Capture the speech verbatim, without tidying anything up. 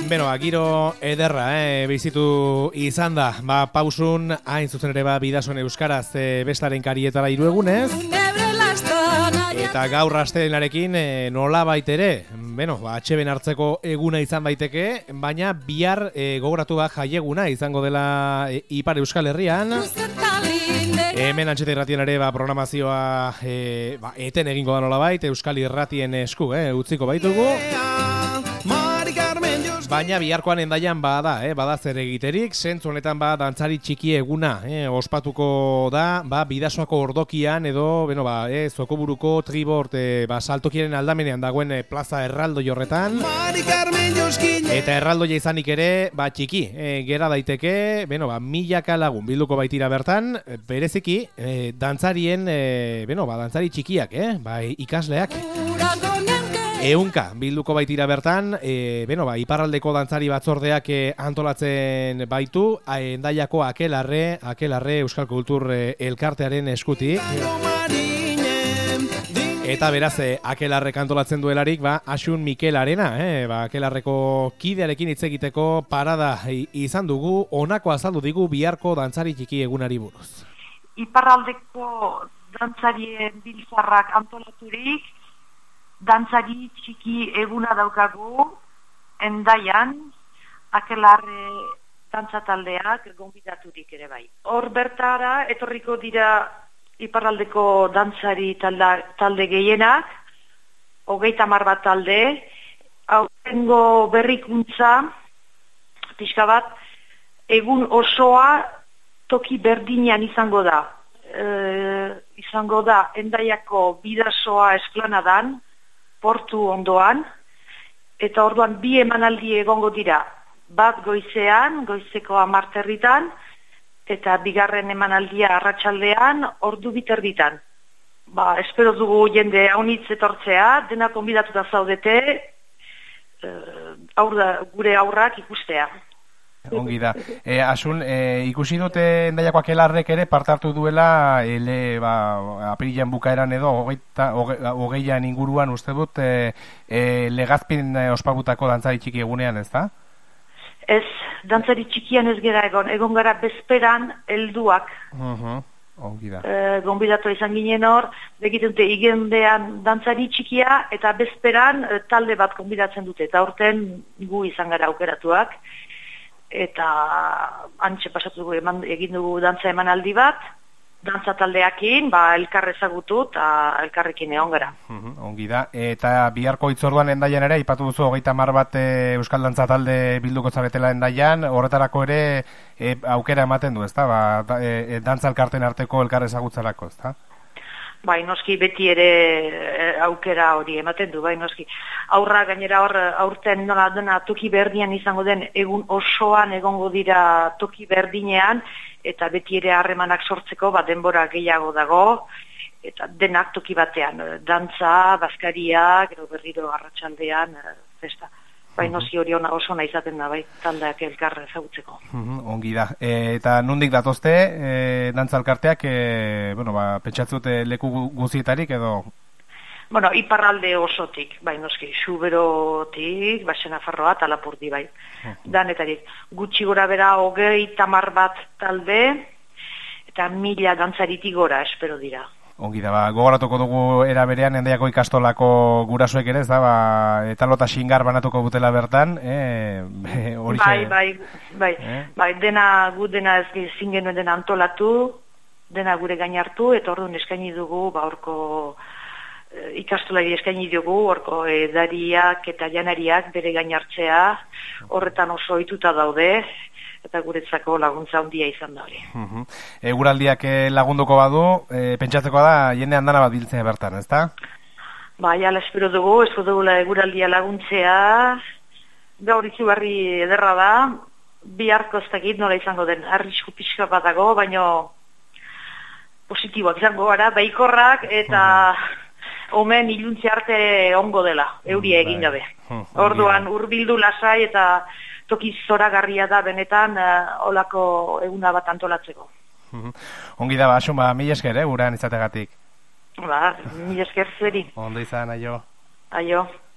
Beno, giro ederra, eh, bizitu izan da. Ba, pausun, hain zuzen ere ba, bidasoen euskaraz e, bestaren karietara hiru egunez. Eta gaur astelenarekin e, nola baitere, beno, ba, atxeben hartzeko eguna izan baiteke, baina bihar e, gogoratu ba jaieguna izango dela e, Ipar Euskal Herrian. Hemen Antxeta Irratien ere ba, programazioa e, ba, eten egingo da nola bait, Euskal Irratien esku, eh, utziko baitugu. Baina biharkoan Hendaian bada, eh, bada zer egiterik, zentzu honetan ba dantzari txiki eguna, eh, ospatuko da, ba Bidasoako ordokian edo, beno ba, eh, Zokoburuko Tribort eh, ba saltokiaren aldamenean dagoen eh, plaza erraldoi horretan. Eta erraldoia izanik ere, ba txiki, eh, gera daiteke, beno ba milaka lagun bilduko baitira bertan, bereziki eh, dantzarien, eh, beno ba dantzari txikiak, eh, ba ikasleak. Eunka bilduko baitira bertan, e, beno, ba, iparraldeko dantzari batzordeak e, antolatzen baitu, Hendaiako Akelarre, Akelarre Euskal Kultur e, Elkartearen eskuti. Eta beraz, e, Akelarrek antolatzen duelarik, ba, Asun Mikel Arena, eh, ba, Akelarreko kidearekin hitz egiteko parada izan dugu, honako azaldu digu biharko dantzari txiki egunari buruz. Iparraldeko dantzarien biltzarrak antolaturik, dantzari txiki eguna daukagu Hendaian, Akelarre dantza taldeak gonbidaturik ere bai. Hor bertara etorriko dira iparraldeko dantzari talda, talde gehienak, hogeita hamar bat talde, aurtengo berrikuntza, pixka bat, egun osoa toki berdinean izango da. E, izango da Hendaiako Bidasoa esplanadan, portu ondoan, eta orduan bi emanaldi egongo dira. Bat goizean, goizeko hamarterritan, eta bigarren emanaldia arratsaldean, ordu biterditan. Ba, espero dugu jende haunitz etortzea, dena konbidatuta zaudete, e, aurra, gure aurrak ikustea. Ongi da. E, Asun, e, ikusi dute Hendaiako Akelarrek ere parte hartu duela ele, ba, apirilean bukaeran edo hogeita, hoge, hogeian inguruan uste dut e, e, legazpin e, ospagutako dantzari txiki egunean, ez da? Ez, dantzari txikian ez gera egon, egon gara bezperan helduak. Uh-huh. Ongi da. E, gonbidatu izan ginen hor, begiten dute igendean dantzari txikia eta bezperan e, talde bat gonbidatzen dute, eta aurten gu izan gara aukeratuak. Eta antxe pasatu dugu eman, egin dugu dantza emanaldi bat, dantza taldeakin, ba, elkar ezagutu eta elkarrekin egon gara. Uhum, ongi da. Eta biharko hitzorduan Hendaian ere, aipatu duzu hogeita hamar bat e, Euskal Dantza talde bilduko zaretela Hendaian, horretarako ere e, aukera ematen du, ezta? Ba, da, e, dantza elkarten arteko elkar ezagutzarako, ezta? Bai, noski beti ere aukera hori ematen du, bai, noski. Aurra gainera hor aurten nola dena toki berdinean izango den egun osoan egongo dira toki berdinean, eta beti ere harremanak sortzeko bat denbora gehiago dago, eta denak toki batean, dantza, bazkariak, edo berriro arratsaldean, festa. Bai, noski hori ona oso ona izaten da, bai, taldeak elkar ezagutzeko. Uh-huh, ongi da. E, eta nondik datozte, e, dantza elkarteak, e, bueno, ba, pentsatzute leku guzietarik edo? Bueno, iparralde osotik, bai, noski, Xuberotik, Basen Nafarroa, eta Lapurdi, bai. Uh-huh. Danetarik, gutxi gora bera hogei tamar bat talde, eta mila dantzaritik gora, espero dira. Ongi da, ba, gogoratuko dugu era berean Hendaiako ikastolako gurasoek ere, ez da, ba, etalota xingar banatuko butela bertan, eh, hori bai, bai, bai, eh? Bai, dena, gu dena ez zingenuen dena antolatu, dena gure gain hartu, eta orduan eskaini dugu, ba, orko e, ikastolari eskaini dugu, orko edariak eta janariak bere gain hartzea, horretan oso ohituta daude, eta guretzako laguntza handia izan da hori. Uh-huh. Eguraldiak lagunduko badu, e, pentsatzeko da jende handana bat biltzea bertan, ezta? Ba, jala espero dugu, espero dugu eguraldia laguntzea, gaur izugarri ederra da, biharko ez dakit nola izango den, arrisku pixka bat dago, baino positiboak izango gara, baikorrak eta uh-huh. omen iluntze arte ongo dela, euria egin gabe. Uh-huh. Orduan, hurbildu lasai eta toki zoragarria da benetan uh, olako eguna bat antolatzeko. Ongi da, ba, Asun, ba, mila esker, eh, gurean izategatik. Ba, mila esker zeri. Ondo izan, aio. Aio.